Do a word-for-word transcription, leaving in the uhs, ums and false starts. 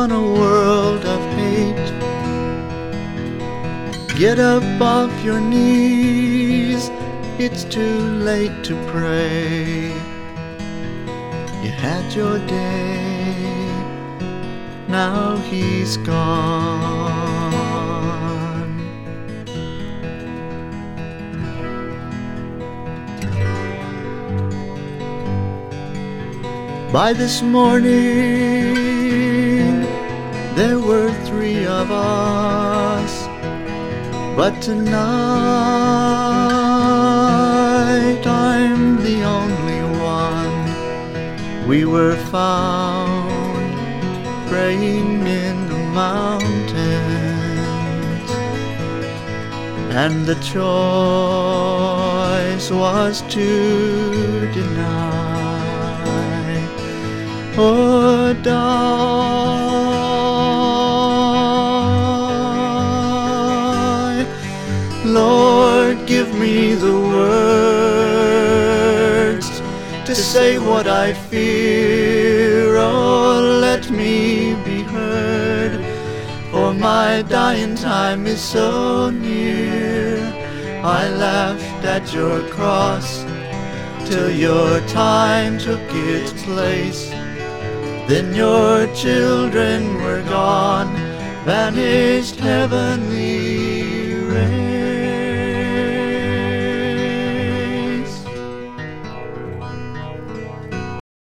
on a world of hate. Get up off your knees, it's too late to pray. You had your day, now he's gone. By this morning there were three of us, but tonight I'm the only one. We were found praying in the mountains, and the choice was to deny or die. Lord, give me the words to say what I fear. Oh, let me be heard, for my dying time is so near. I laughed at your cross till your time took its place. Then your children were gone, vanished heavenly rays.